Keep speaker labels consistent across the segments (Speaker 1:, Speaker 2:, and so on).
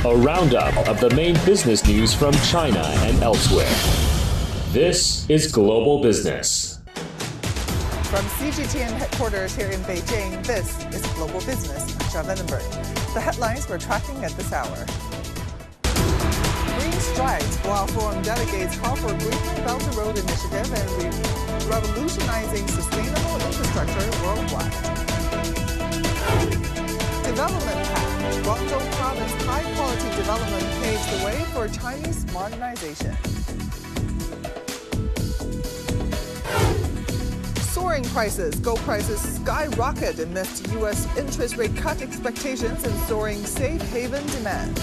Speaker 1: A roundup of the main business news from China and elsewhere. This is Global Business.
Speaker 2: From CGTN headquarters here in Beijing, this is Global Business. I'm Xiao Vandenberg. The headlines we're tracking at this hour. Green strides. Boao Forum delegates call for Greenland Belt and Road Initiative and revolutionizing sustainable infrastructure worldwide. Development path. Guangdong Province high-quality development paves the way for Chinese modernization. Soaring prices. Gold prices skyrocket amidst U.S. interest rate cut expectations and soaring safe haven demand.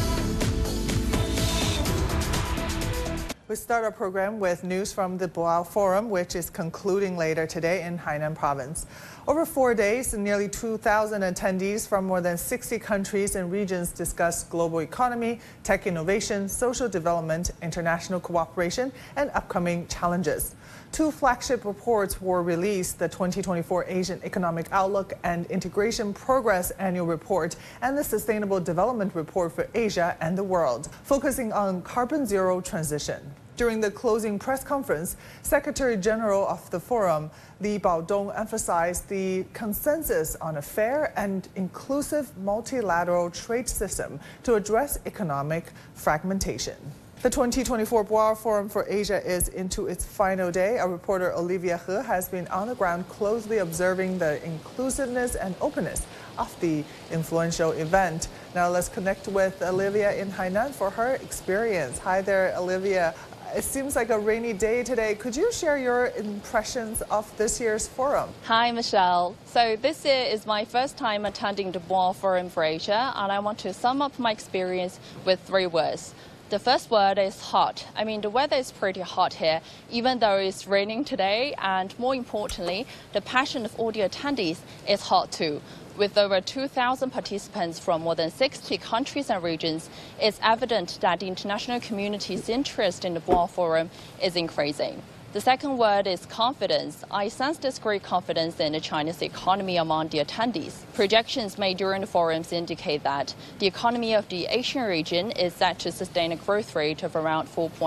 Speaker 2: We start our program with news from the Boao Forum, which is concluding later today in Hainan Province. Over 4 days, nearly 2,000 attendees from more than 60 countries and regions discussed global economy, tech innovation, social development, international cooperation, and upcoming challenges. 2 flagship reports were released, the 2024 Asian Economic Outlook and Integration Progress Annual Report and the Sustainable Development Report for Asia and the World, focusing on carbon zero transition. During the closing press conference, Secretary General of the Forum, Li Baodong, emphasized the consensus on a fair and inclusive multilateral trade system to address economic fragmentation. The 2024 Boao Forum for Asia is into its final day. Our reporter Olivia He has been on the ground closely observing the inclusiveness and openness of the influential event. Now let's connect with Olivia in Hainan for her experience. Hi there, Olivia. It seems like a rainy day today. Could you share your impressions of this year's forum?
Speaker 3: Hi, Michelle. So this year is my first time attending the Boao Forum for Asia, and I want to sum up my experience with 3 words. The first word is hot. I mean, the weather is pretty hot here, even though it's raining today. And more importantly, the passion of all the attendees is hot too. With over 2,000 participants from more than 60 countries and regions, it's evident that the international community's interest in the Boao Forum is increasing. The second word is confidence. I sense this great confidence in the Chinese economy among the attendees. Projections made during the forums indicate that the economy of the Asian region is set to sustain a growth rate of around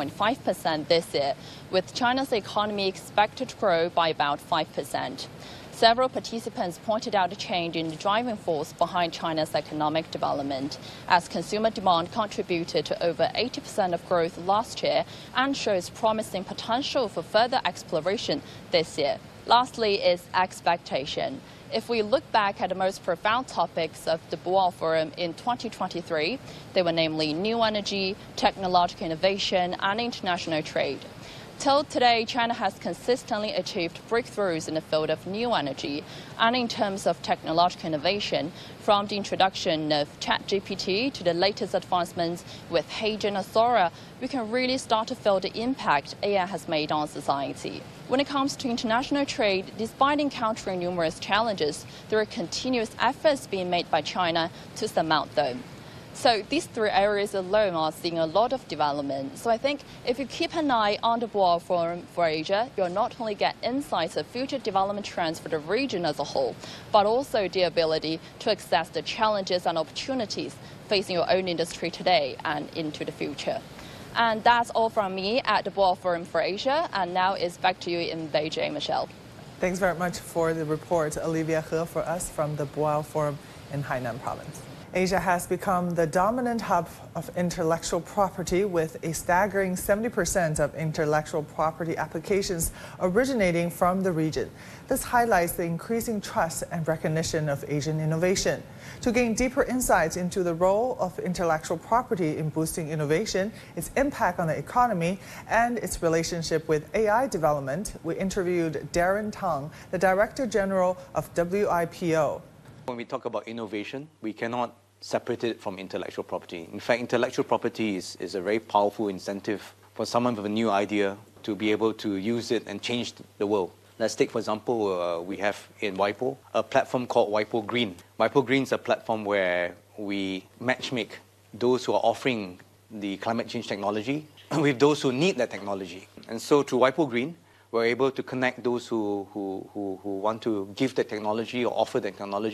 Speaker 3: 4.5% this year, with China's economy expected to grow by about 5%. Several participants pointed out a change in the driving force behind China's economic development, as consumer demand contributed to over 80% of growth last year and shows promising potential for further exploration this year. Lastly is expectation. If we look back at the most profound topics of the Boao Forum in 2023, they were namely new energy, technological innovation, and international trade. Till today, China has consistently achieved breakthroughs in the field of new energy and in terms of technological innovation, from the introduction of ChatGPT to the latest advancements with Heijin and Sora, we can really start to feel the impact AI has made on society. When it comes to international trade, despite encountering numerous challenges, there are continuous efforts being made by China to surmount them. So these 3 areas alone are seeing a lot of development. So I think if you keep an eye on the Boao Forum for Asia, you'll not only get insights of future development trends for the region as a whole, but also the ability to assess the challenges and opportunities facing your own industry today and into the future. And that's all from me at the Boao Forum for Asia. And now it's back to you in Beijing, Michelle.
Speaker 2: Thanks very much for the report, Olivia He, for us from the Boao Forum in Hainan Province. Asia has become the dominant hub of intellectual property, with a staggering 70% of intellectual property applications originating from the region. This highlights the increasing trust and recognition of Asian innovation. To gain deeper insights into the role of intellectual property in boosting innovation, its impact on the economy, and its relationship with AI development, we interviewed Darren Tang, the Director General of WIPO.
Speaker 4: When we talk about innovation, we cannot separate it from intellectual property. In fact, intellectual property is a very powerful incentive for someone with a new idea to be able to use it and change the world. Let's take, for example, we have in WIPO a platform called WIPO Green. WIPO Green is a platform where we matchmake those who are offering the climate change technology with those who need that technology. And so through WIPO Green, we're able to connect those who want to give the technology or offer the technology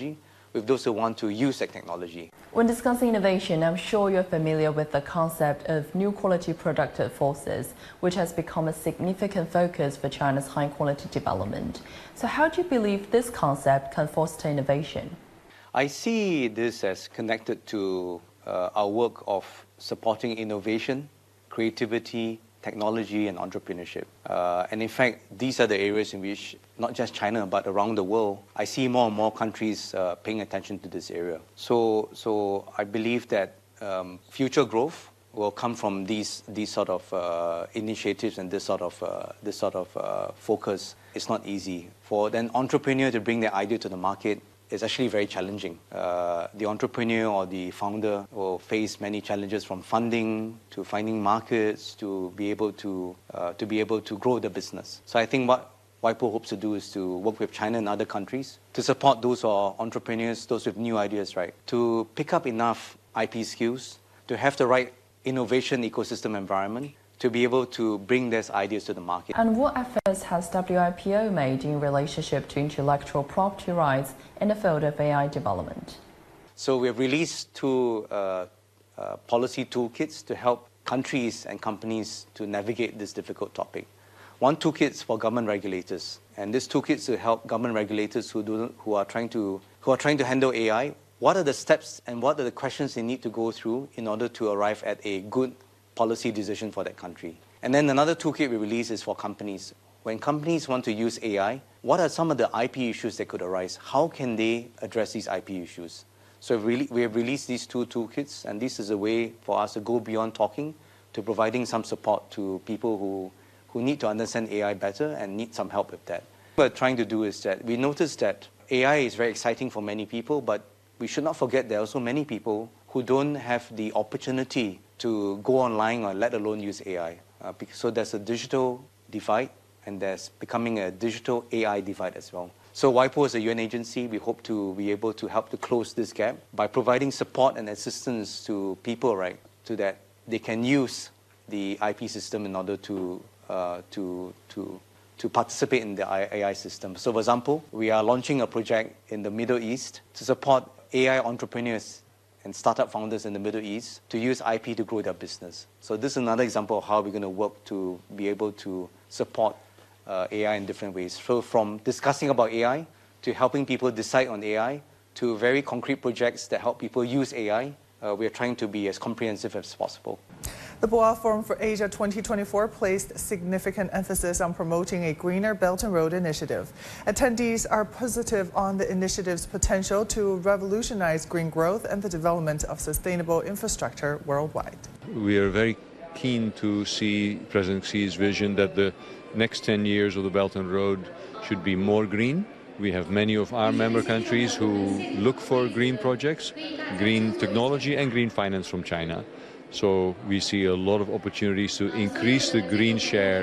Speaker 4: with those who want to use that technology.
Speaker 3: When discussing innovation, I'm sure you're familiar with the concept of new quality productive forces, which has become a significant focus for China's high-quality development. So how do you believe this concept can foster innovation?
Speaker 4: I see this as connected to our work of supporting innovation, creativity, technology and entrepreneurship. And in fact, these are the areas in which not just China, but around the world, I see more and more countries paying attention to this area. So I believe that future growth will come from these sort of initiatives and this sort of focus. It's not easy. For an entrepreneur to bring their idea to the market, it's actually very challenging. The entrepreneur or the founder will face many challenges, from funding to finding markets to be able to grow the business. So I think what WIPO hopes to do is to work with China and other countries to support those who are entrepreneurs, those with new ideas, right? To pick up enough IP skills, to have the right innovation ecosystem environment, to be able to bring these ideas to the market.
Speaker 3: And what efforts has WIPO made in relationship to intellectual property rights in the field of AI development?
Speaker 4: So we have released two policy toolkits to help countries and companies to navigate this difficult topic. One toolkit is for government regulators, and this toolkit is to help government regulators who are trying to handle AI. What are the steps and what are the questions they need to go through in order to arrive at a good policy decision for that country? And then another toolkit we release is for companies. When companies want to use AI, what are some of the IP issues that could arise? How can they address these IP issues? So we have released these two toolkits, and this is a way for us to go beyond talking to providing some support to people who need to understand AI better and need some help with that. What we're trying to do is that we noticed that AI is very exciting for many people, but we should not forget there are also many people who don't have the opportunity to go online or let alone use AI. So there's a digital divide, and there's becoming a digital AI divide as well. So WIPO is a UN agency. We hope to be able to help to close this gap by providing support and assistance to people, right, so that they can use the IP system in order to participate in the AI system. So for example, we are launching a project in the Middle East to support AI entrepreneurs and startup founders in the Middle East to use IP to grow their business. So this is another example of how we're going to work to be able to support AI in different ways. So from discussing about AI to helping people decide on AI to very concrete projects that help people use AI, we are trying to be as comprehensive as possible.
Speaker 2: The Boao Forum for Asia 2024 placed significant emphasis on promoting a greener Belt and Road initiative. Attendees are positive on the initiative's potential to revolutionize green growth and the development of sustainable infrastructure worldwide.
Speaker 5: We are very keen to see President Xi's vision that the next 10 years of the Belt and Road should be more green. We have many of our member countries who look for green projects, green technology and green finance from China. So we see a lot of opportunities to increase the green share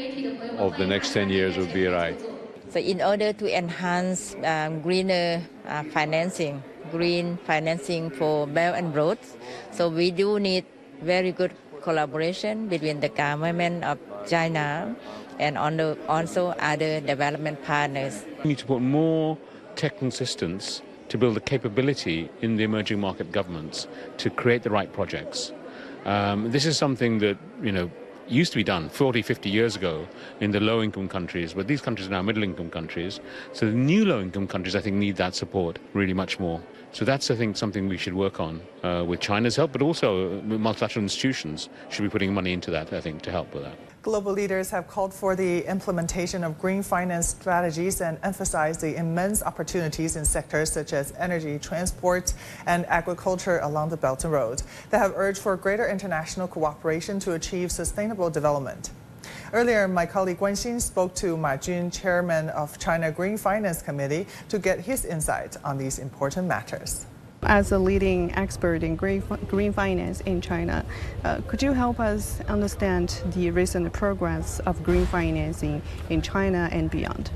Speaker 5: of the next 10 years of BRI.
Speaker 6: So in order to enhance greener financing, green financing for Belt and Roads, so we do need very good collaboration between the government of China and also other development partners.
Speaker 7: We need to put more technical assistance to build the capability in the emerging market governments to create the right projects. This is something that, used to be done 40, 50 years ago in the low-income countries, but these countries are now middle-income countries. So the new low-income countries, I think, need that support really much more. So that's, I think, something we should work on with China's help, but also multilateral institutions should be putting money into that, I think, to help with that.
Speaker 2: Global leaders have called for the implementation of green finance strategies and emphasized the immense opportunities in sectors such as energy, transport, and agriculture along the Belt and Road. They have urged for greater international cooperation to achieve sustainable development. Earlier, my colleague Guan Xin spoke to Ma Jun, chairman of China Green Finance Committee, to get his insight on these important matters.
Speaker 8: As a leading expert in green finance in China, could you help us understand the recent progress of green financing in China and beyond?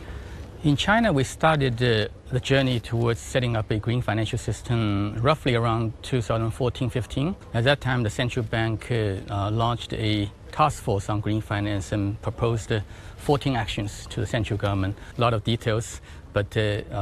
Speaker 9: In China, we started the journey towards setting up a green financial system roughly around 2014-15. At that time, the central bank launched a task force on green finance and proposed 14 actions to the central government. A lot of details But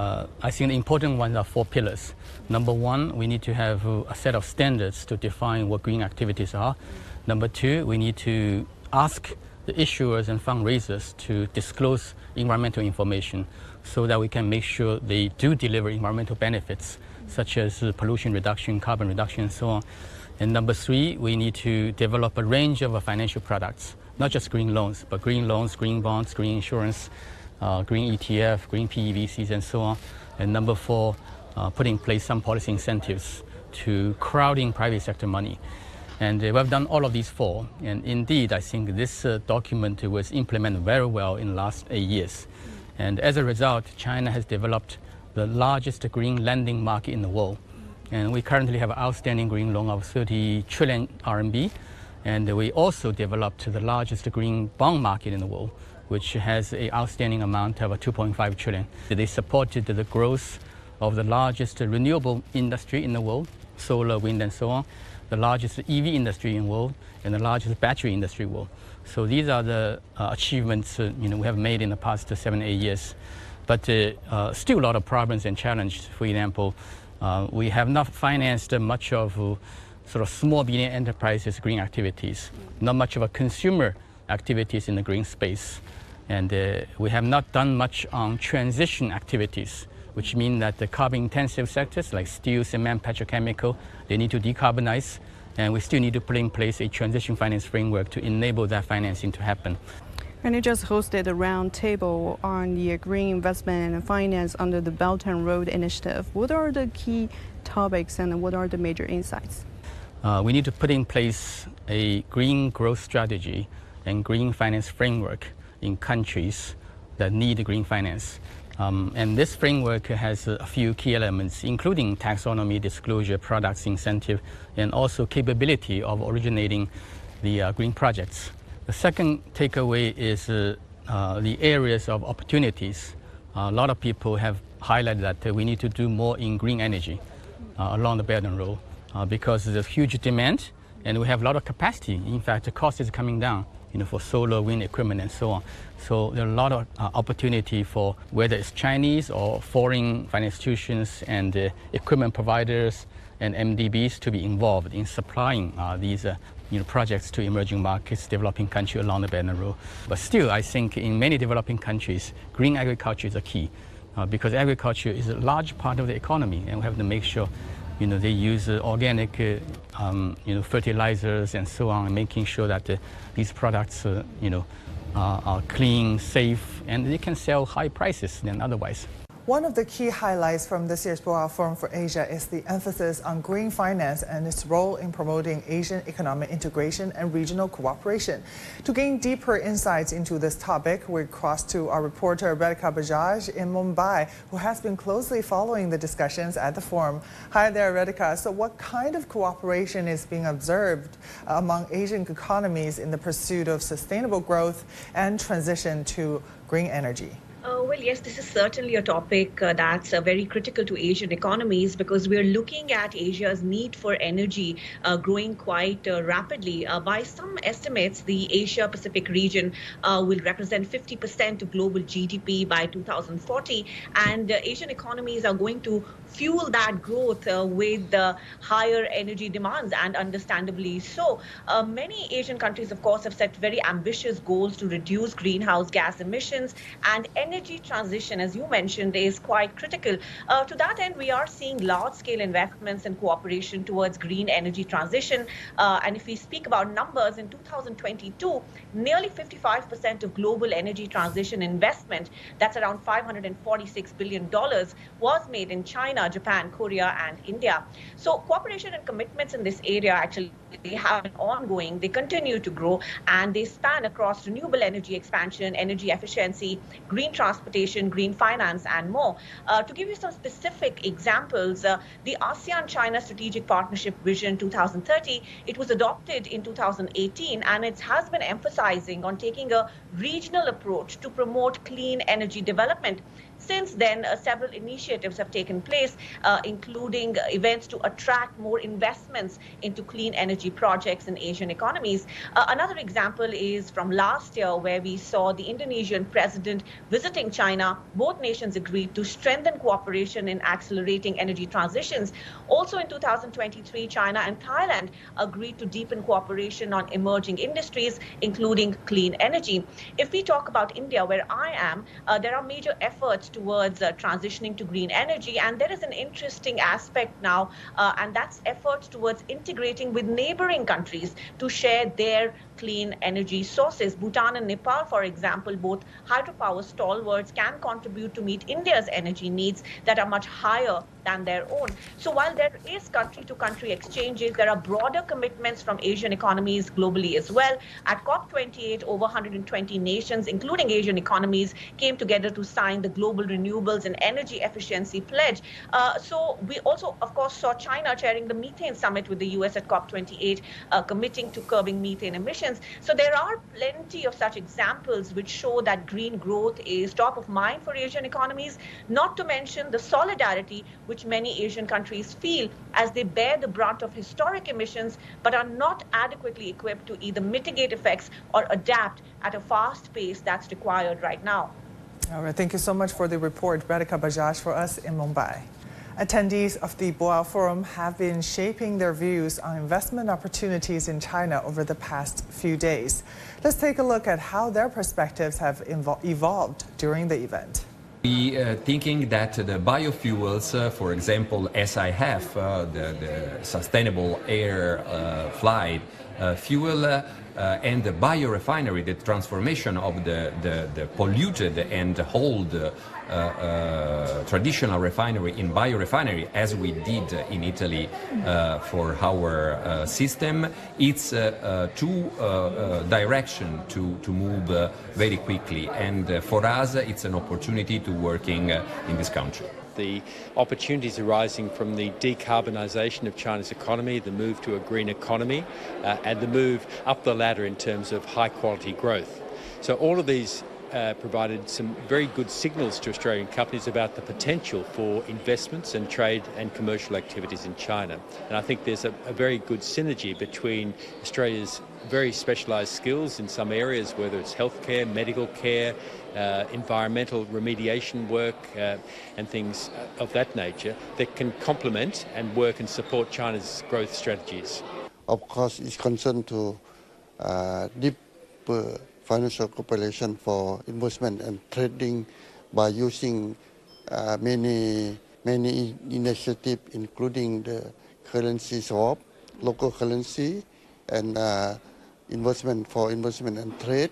Speaker 9: I think the important ones are 4 pillars. Number one, we need to have a set of standards to define what green activities are. Number two, we need to ask the issuers and fundraisers to disclose environmental information so that we can make sure they do deliver environmental benefits, such as pollution reduction, carbon reduction, and so on. And number three, we need to develop a range of financial products, not just green loans, but green loans, green bonds, green insurance, green ETF, green PEVCs, and so on. And number four, put in place some policy incentives to crowding private sector money. And we've done all of these 4. And indeed, I think this document was implemented very well in the last 8 years. And as a result, China has developed the largest green lending market in the world. And we currently have an outstanding green loan of 30 trillion RMB. And we also developed the largest green bond market in the world, which has an outstanding amount of 2.5 trillion. They supported the growth of the largest renewable industry in the world, solar, wind, and so on, the largest EV industry in the world, and the largest battery industry in the world. So these are the achievements we have made in the past 7-8 years. But still a lot of problems and challenges. For example, we have not financed much of sort of small medium enterprises green activities, not much of a consumer activities in the green space. And we have not done much on transition activities, which mean that the carbon-intensive sectors like steel, cement, petrochemical, they need to decarbonize, and we still need to put in place a transition finance framework to enable that financing to happen.
Speaker 8: And you just hosted a roundtable on the green investment and finance under the Belt and Road Initiative. What are the key topics and what are the major insights?
Speaker 9: We need to put in place a green growth strategy and green finance framework in countries that need green finance. And this framework has a few key elements, including taxonomy, disclosure, products, incentive, and also capability of originating the green projects. The second takeaway is the areas of opportunities. A lot of people have highlighted that we need to do more in green energy along the Belt and Road because there's huge demand and we have a lot of capacity. In fact, the cost is coming down for solar, wind equipment, and so on. So there are a lot of opportunity for whether it's Chinese or foreign financial institutions and equipment providers and MDBs to be involved in supplying these projects to emerging markets, developing countries along the Belt and Road. But still, I think in many developing countries, green agriculture is a key because agriculture is a large part of the economy, and we have to make sure they use organic fertilizers and so on, and making sure that these products are clean, safe, and they can sell high prices than otherwise.
Speaker 2: One of the key highlights from this year's Boao Forum for Asia is the emphasis on green finance and its role in promoting Asian economic integration and regional cooperation. To gain deeper insights into this topic, we cross to our reporter Radhika Bajaj in Mumbai, who has been closely following the discussions at the forum. Hi there, Radhika. So what kind of cooperation is being observed among Asian economies in the pursuit of sustainable growth and transition to green energy?
Speaker 10: Well, yes, this is certainly a topic that's very critical to Asian economies because we're looking at Asia's need for energy growing quite rapidly. By some estimates, the Asia-Pacific region will represent 50% of global GDP by 2040, and Asian economies are going to fuel that growth with higher energy demands, and understandably so. Many Asian countries, of course, have set very ambitious goals to reduce greenhouse gas emissions, and energy transition, as you mentioned, is quite critical. To that end, we are seeing large-scale investments and cooperation towards green energy transition. And if we speak about numbers, in 2022, nearly 55% of global energy transition investment, that's around $546 billion, was made in China, Japan, Korea, and India. So cooperation and commitments in this area actually have been ongoing. They continue to grow, and they span across renewable energy expansion, energy efficiency, green transportation, green finance, and more. To give you some specific examples, the ASEAN-China Strategic Partnership Vision 2030, it was adopted in 2018, and it has been emphasizing on taking a regional approach to promote clean energy development. Since then, several initiatives have taken place, including events to attract more investments into clean energy projects in Asian economies. Another example is from last year, where we saw the Indonesian president visiting China. Both nations agreed to strengthen cooperation in accelerating energy transitions. Also in 2023, China and Thailand agreed to deepen cooperation on emerging industries, including clean energy. If we talk about India, where I am, there are major efforts towards transitioning to green energy, and there is an interesting aspect now, and that's efforts towards integrating with neighboring countries to share their clean energy sources. Bhutan and Nepal, for example, both hydropower stalwarts, can contribute to meet India's energy needs that are much higher than their own. So while there is country-to-country exchanges, there are broader commitments from Asian economies globally as well. At COP28, over 120 nations, including Asian economies, came together to sign the Global Renewables and Energy Efficiency Pledge. So we also, of course, saw China chairing the Methane Summit with the US at COP28, committing to curbing methane emissions. So there are plenty of such examples which show that green growth is top of mind for Asian economies, not to mention the solidarity which many Asian countries feel as they bear the brunt of historic emissions but are not adequately equipped to either mitigate effects or adapt at a fast pace that's required right now.
Speaker 2: All right, thank you so much for the report, Radhika Bajaj, for us in Mumbai. Attendees of the Boao Forum have been shaping their views on investment opportunities in China over the past few days. Let's take a look at how their perspectives have evolved during the event.
Speaker 11: We are thinking that the biofuels, for example, SAF, the sustainable air flight fuel, and the biorefinery, the transformation of the polluted and old traditional refinery in biorefinery, as we did in Italy for our system, it's two direction to move very quickly, and for us it's an opportunity to working in this country.
Speaker 12: The opportunities arising from the decarbonisation of China's economy, the move to a green economy, and the move up the ladder in terms of high-quality growth. So all of these provided some very good signals to Australian companies about the potential for investments and trade and commercial activities in China. And I think there's a very good synergy between Australia's very specialised skills in some areas, whether it's healthcare, medical care, environmental remediation work and things of that nature, that can complement and work and support China's growth strategies.
Speaker 13: Of course, it's concerned to deep financial cooperation for investment and trading by using many initiatives, including the currency swap, local currency, and investment and trade.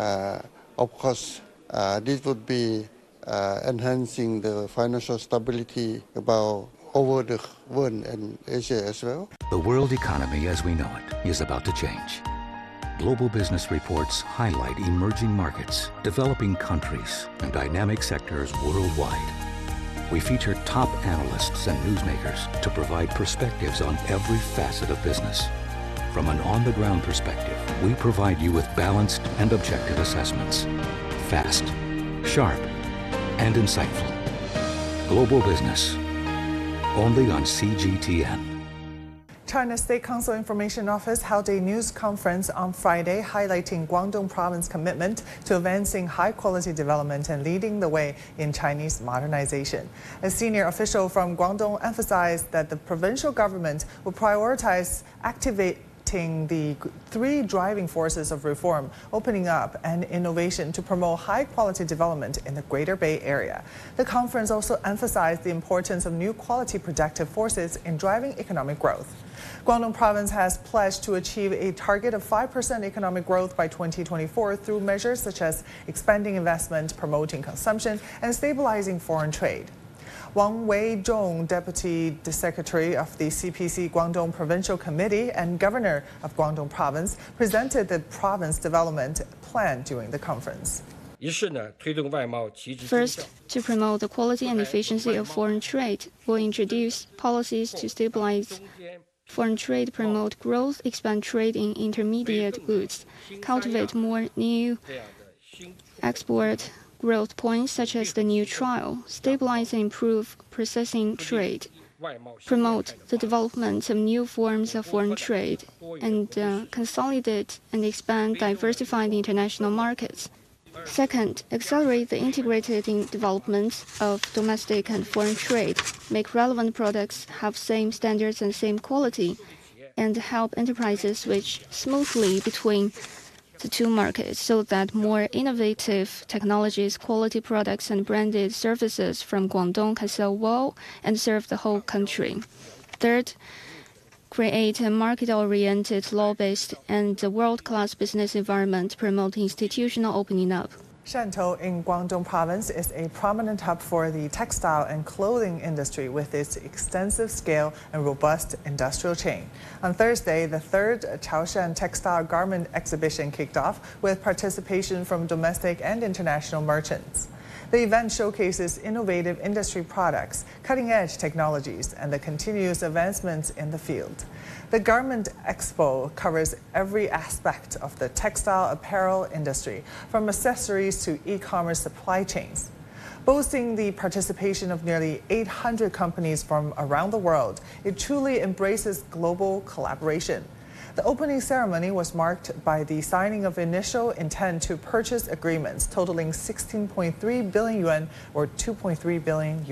Speaker 13: Of course, this would be enhancing the financial stability about over the world and Asia as well.
Speaker 14: The world economy as we know it is about to change. Global business reports highlight emerging markets, developing countries, and dynamic sectors worldwide. We feature top analysts and newsmakers to provide perspectives on every facet of business. From an on-the-ground perspective, we provide you with balanced and objective assessments. Fast, sharp, and insightful. Global Business, only on CGTN.
Speaker 2: China State Council Information Office held a news conference on Friday highlighting Guangdong Province's commitment to advancing high-quality development and leading the way in Chinese modernization. A senior official from Guangdong emphasized that the provincial government will prioritize activating the three driving forces of reform, opening up, and innovation to promote high-quality development in the Greater Bay Area. The conference also emphasized the importance of new quality productive forces in driving economic growth. Guangdong Province has pledged to achieve a target of 5% economic growth by 2024 through measures such as expanding investment, promoting consumption, and stabilizing foreign trade. Wang Weizhong, Deputy Secretary of the CPC Guangdong Provincial Committee and Governor of Guangdong Province, presented the province development plan during the conference.
Speaker 15: First, to promote the quality and efficiency of foreign trade, we'll introduce policies to stabilize foreign trade, promote growth, expand trade in intermediate goods, cultivate more new export growth points such as the new trial, stabilize and improve processing trade, promote the development of new forms of foreign trade, and consolidate and expand diversified international markets. Second, accelerate the integrated development of domestic and foreign trade, make relevant products have same standards and same quality, and help enterprises switch smoothly between the two markets so that more innovative technologies, quality products, and branded services from Guangdong can sell well and serve the whole country. Third, create a market-oriented, law-based, and world-class business environment, promote institutional opening up.
Speaker 2: Shantou in Guangdong Province is a prominent hub for the textile and clothing industry with its extensive scale and robust industrial chain. On Thursday, the third Chaoshan Textile Garment Exhibition kicked off with participation from domestic and international merchants. The event showcases innovative industry products, cutting-edge technologies, and the continuous advancements in the field. The Garment Expo covers every aspect of the textile apparel industry, from accessories to e-commerce supply chains. Boasting the participation of nearly 800 companies from around the world, it truly embraces global collaboration. The opening ceremony was marked by the signing of initial intent to purchase agreements totaling 16.3 billion yuan or $2.3 billion.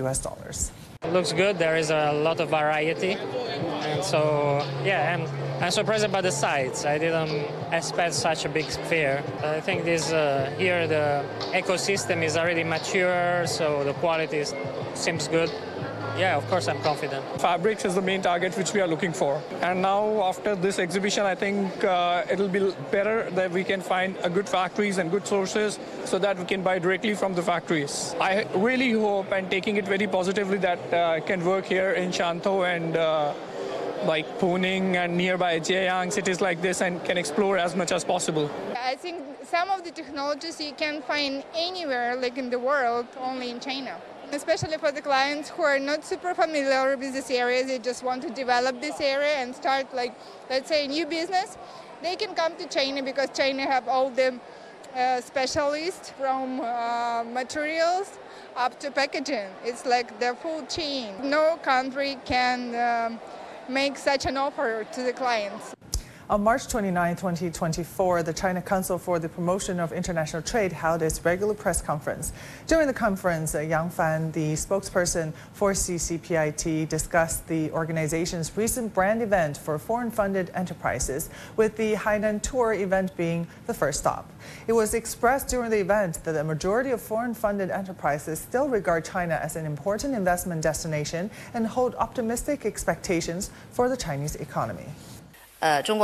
Speaker 16: It looks good. There is a lot of variety. And so, yeah, I'm surprised about the size. I didn't expect such a big fair. I think this here the ecosystem is already mature, so the quality seems good. Yeah, of course, I'm confident.
Speaker 17: Fabrics is the main target which we are looking for. And now after this exhibition, I think it'll be better that we can find good factories and good sources so that we can buy directly from the factories. I really hope, and taking it very positively, that I can work here in Shantou and like Puning and nearby Jieyang, cities like this, and can explore as much as possible.
Speaker 18: I think some of the technologies you can find anywhere, like in the world, only in China. Especially for the clients who are not super familiar with this area, they just want to develop this area and start, like, let's say, a new business. They can come to China because China have all the specialists from materials up to packaging. It's like the full chain. No country can make such an offer to the clients.
Speaker 2: On March 29, 2024, the China Council for the Promotion of International Trade held its regular press conference. During the conference, Yang Fan, the spokesperson for CCPIT, discussed the organization's recent brand event for foreign-funded enterprises, with the Hainan Tour event being the first stop. It was expressed during the event that the majority of foreign-funded enterprises still regard China as an important investment destination and hold optimistic expectations for the Chinese economy.
Speaker 19: During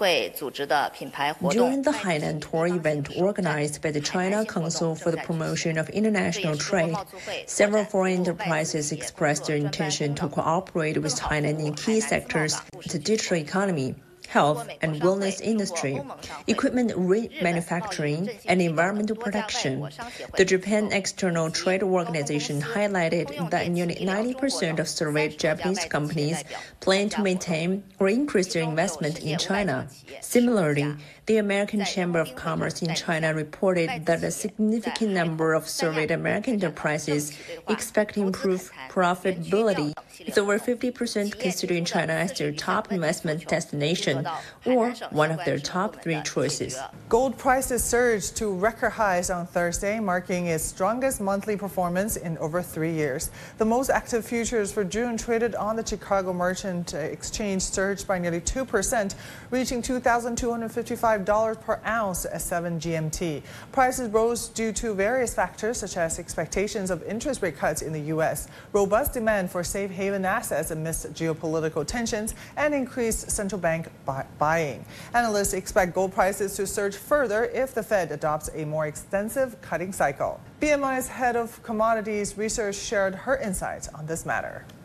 Speaker 19: the Hainan Tour event organized by the China Council for the Promotion of International Trade, several foreign enterprises expressed their intention to cooperate with Hainan in key sectors, the digital economy, health and wellness industry, equipment remanufacturing, and environmental protection. The Japan External Trade Organization highlighted that nearly 90% of surveyed Japanese companies plan to maintain or increase their investment in China. Similarly, the American Chamber of Commerce in China reported that a significant number of surveyed American enterprises expect improved profitability, with over 50% considering China as their top investment destination or one of their top 3 choices.
Speaker 2: Gold prices surged to record highs on Thursday, marking its strongest monthly performance in over 3 years. The most active futures for June traded on the Chicago Merchant Exchange surged by nearly 2%, reaching $2,255 per ounce at 7 GMT. Prices rose due to various factors such as expectations of interest rate cuts in the U.S., robust demand for safe haven assets amidst geopolitical tensions, and increased central bank buying. Analysts expect gold prices to surge further if the Fed adopts a more extensive cutting cycle. BMI's head of commodities research shared her insights on this matter.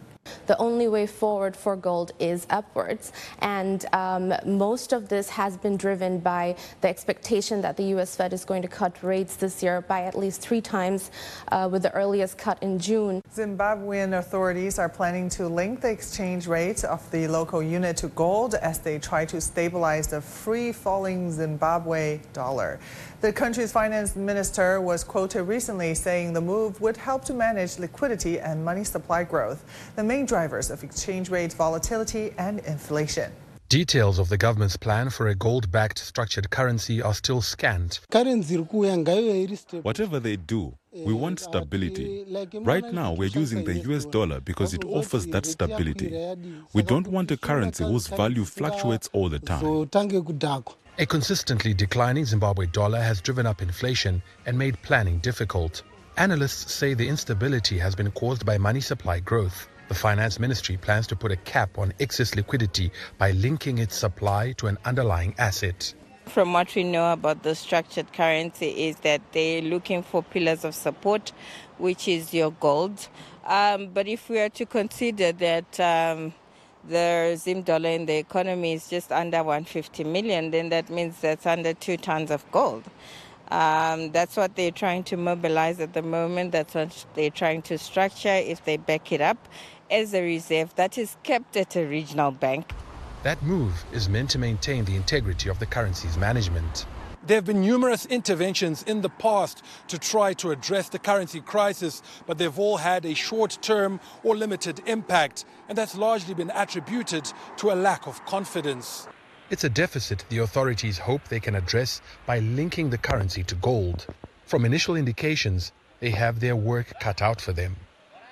Speaker 20: the only way forward for gold is upwards. And most of this has been driven by the expectation that the U.S. Fed is going to cut rates this year by at least 3 times, with the earliest cut in June.
Speaker 2: Zimbabwean authorities are planning to link the exchange rate of the local unit to gold as they try to stabilize the free-falling Zimbabwe dollar. The country's finance minister was quoted recently saying the move would help to manage liquidity and money supply growth, the main drivers of exchange rate volatility and inflation.
Speaker 21: Details of the government's plan for a gold-backed structured currency are still scant.
Speaker 22: Whatever they do, we want stability. Right now, we're using the US dollar because it offers that stability. We don't want a currency whose value fluctuates all the time.
Speaker 21: A consistently declining Zimbabwe dollar has driven up inflation and made planning difficult. Analysts say the instability has been caused by money supply growth. The finance ministry plans to put a cap on excess liquidity by linking its supply to an underlying asset.
Speaker 23: From what we know about the structured currency is that they're looking for pillars of support, which is your gold. But if we are to consider that the Zim dollar in the economy is just under 150 million, then that means that's under 2 tons of gold. That's what they're trying to mobilize at the moment. That's what they're trying to structure if they back it up as a reserve that is kept at a regional bank.
Speaker 21: That move is meant to maintain the integrity of the currency's management.
Speaker 24: There have been numerous interventions in the past to try to address the currency crisis, but they've all had a short-term or limited impact, and that's largely been attributed to a lack of confidence.
Speaker 21: It's a deficit the authorities hope they can address by linking the currency to gold. From initial indications, they have their work cut out for them.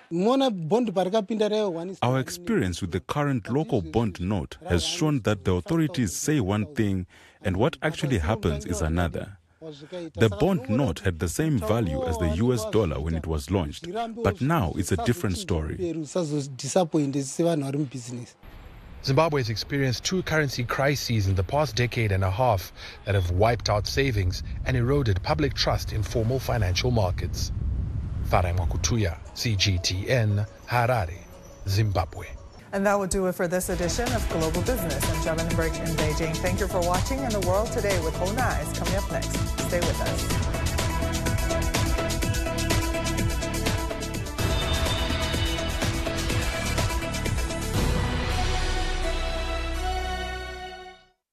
Speaker 22: Our experience with the current local bond note has shown that the authorities say one thing and what actually happens is another. The bond note had the same value as the US dollar when it was launched, but now it's a different story.
Speaker 21: Zimbabwe has experienced 2 currency crises in the past decade and a half that have wiped out savings and eroded public trust in formal financial markets. Farai Mwakutuya, CGTN, Harare, Zimbabwe.
Speaker 2: And that will do it for this edition of Global Business. I'm Jia Berg in Beijing. Thank you for watching, and The World Today with Ho Na is coming up next. Stay with us.